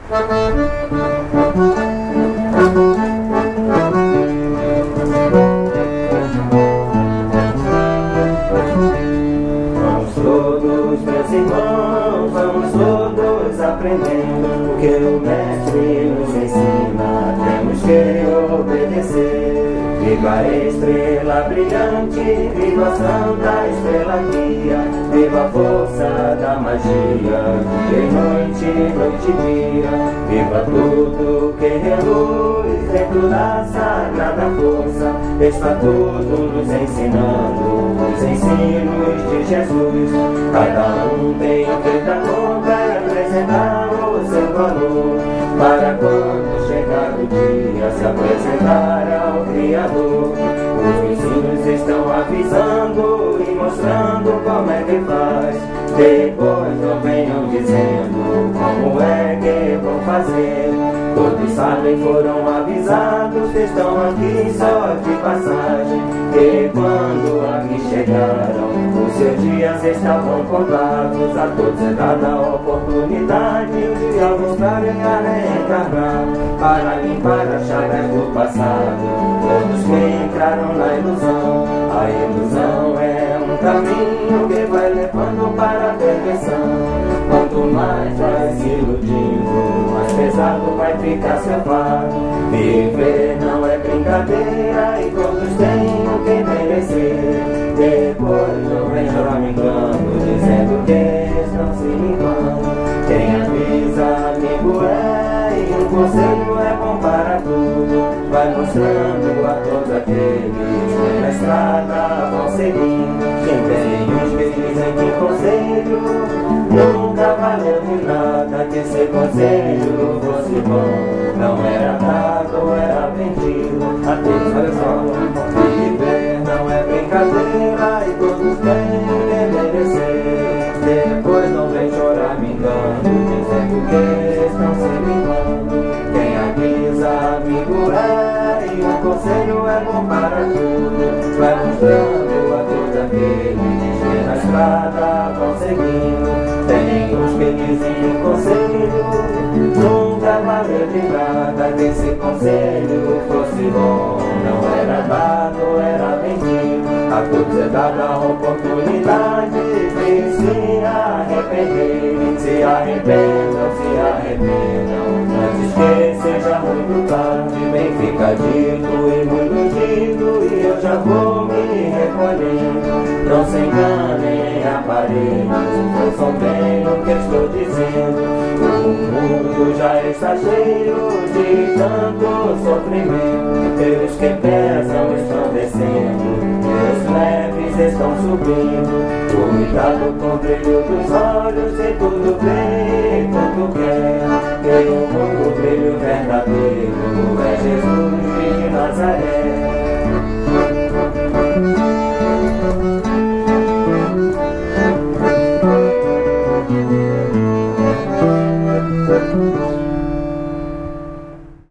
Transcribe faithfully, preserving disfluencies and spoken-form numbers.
Vamos todos, meus irmãos, vamos todos aprendendo o que o mestre nos ensina, temos que obedecer. Viva a estrela brilhante, viva a santa estrela guia, viva a força da magia, de noite, noite e dia. Viva tudo que reluz dentro da sagrada força, está tudo nos ensinando, os ensinos de Jesus. Cada um tem o que da conta e apresentar o seu valor, para quando chegar o dia se apresentar ao Criador. Os ensinos estão avisando e mostrando como é que faz, depois não venham dizendo como é que vão fazer. Todos sabem, foram avisados, estão aqui só de passagem, que quando aqui chegaram os seus dias estavam contados. A todos é dada a oportunidade de alguns darem a reencarnar, para limpar as chagas do passado. Todos que entraram na ilusão, a ilusão é um caminho que vai levando para a perfeição. Quanto mais vai se iludindo, mais pesado vai ficar seu fardo. Viver não é brincadeira e todos têm o que merecer. Depois não vem choramingando, dizendo que estão se limpando. Quem avisa amigo é, e um conselho é bom para tudo. Vai mostrando a todos aqueles que na estrada vão seguindo. Quem tem os que dizem que conselho nunca valeu de nada, que esse conselho fosse bom, não era dado, era vendido. Adeus, olha só. Viver não é brincadeira e todos têm que merecer. Depois não vem chorar me engano, dizendo que estão se limpando. Quem avisa amigo é, e um conselho é bom para tudo. Vai mostrando a todos aqueles que na estrada vão seguindo. Tem uns que dizem que o conselho nunca valeu de nada, que esse conselho fosse bom, não era dado, era vendido. A todos é dada a oportunidade de se arrepender. Se arrependam, se arrependam, antes que seja muito tarde. Bem fica dito e muito dito, e eu já vou me recolhendo. Não se enganem em aparelhos, ouçam bem o que estou dizendo. O mundo já está cheio de tanto sofrimento, e os que pesam estão descendo, e os leves estão subindo. Cuidado com o brilho dos olhos, e tudo bem, tudo quer, que o